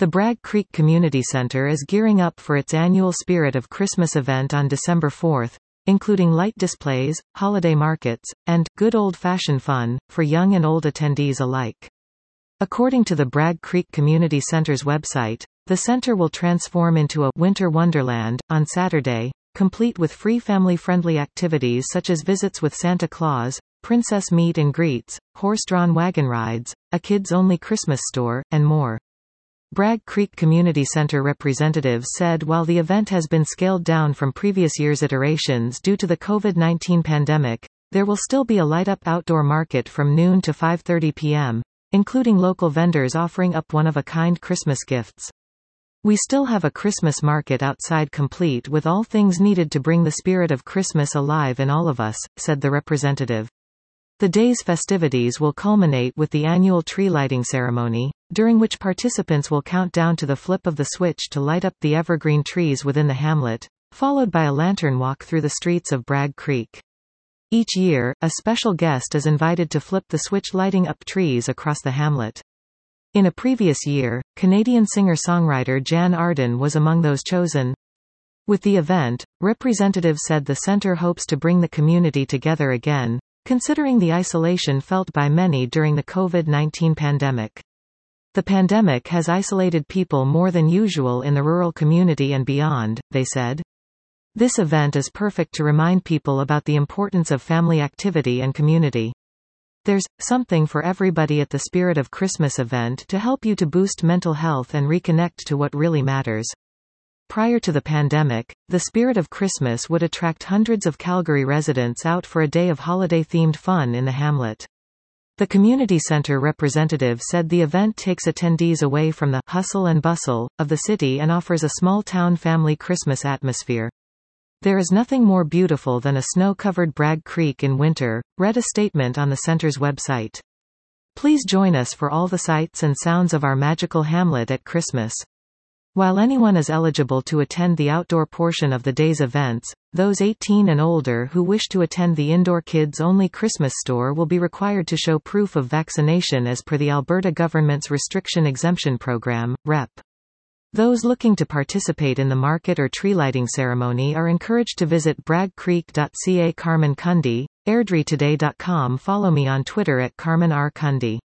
The Bragg Creek Community Center is gearing up for its annual Spirit of Christmas event on December 4, including light displays, holiday markets, and good old-fashioned fun for young and old attendees alike. According to the Bragg Creek Community Center's website, the center will transform into a winter wonderland on Saturday, complete with free family-friendly activities such as visits with Santa Claus, princess meet and greets, horse-drawn wagon rides, a kids-only Christmas store, and more. Bragg Creek Community Center representatives said while the event has been scaled down from previous years' iterations due to the COVID-19 pandemic, there will still be a light-up outdoor market from noon to 5:30 p.m., including local vendors offering up one-of-a-kind Christmas gifts. We still have a Christmas market outside complete with all things needed to bring the spirit of Christmas alive in all of us, said the representative. The day's festivities will culminate with the annual tree lighting ceremony, during which participants will count down to the flip of the switch to light up the evergreen trees within the hamlet, followed by a lantern walk through the streets of Bragg Creek. Each year, a special guest is invited to flip the switch lighting up trees across the hamlet. In a previous year, Canadian singer-songwriter Jan Arden was among those chosen. With the event, representatives said the center hopes to bring the community together again, considering the isolation felt by many during the COVID-19 pandemic. The pandemic has isolated people more than usual in the rural community and beyond, they said. This event is perfect to remind people about the importance of family activity and community. There's something for everybody at the Spirit of Christmas event to help you to boost mental health and reconnect to what really matters. Prior to the pandemic, the Spirit of Christmas would attract hundreds of Calgary residents out for a day of holiday-themed fun in the hamlet. The community center representative said the event takes attendees away from the hustle and bustle of the city and offers a small-town family Christmas atmosphere. There is nothing more beautiful than a snow-covered Bragg Creek in winter, read a statement on the center's website. Please join us for all the sights and sounds of our magical hamlet at Christmas. While anyone is eligible to attend the outdoor portion of the day's events, those 18 and older who wish to attend the indoor kids-only Christmas store will be required to show proof of vaccination as per the Alberta government's Restriction Exemption Program, REP. Those looking to participate in the market or tree lighting ceremony are encouraged to visit braggcreek.ca. Carmen Cundy, airdrietoday.com. Follow me on Twitter at Carmen R. Cundy.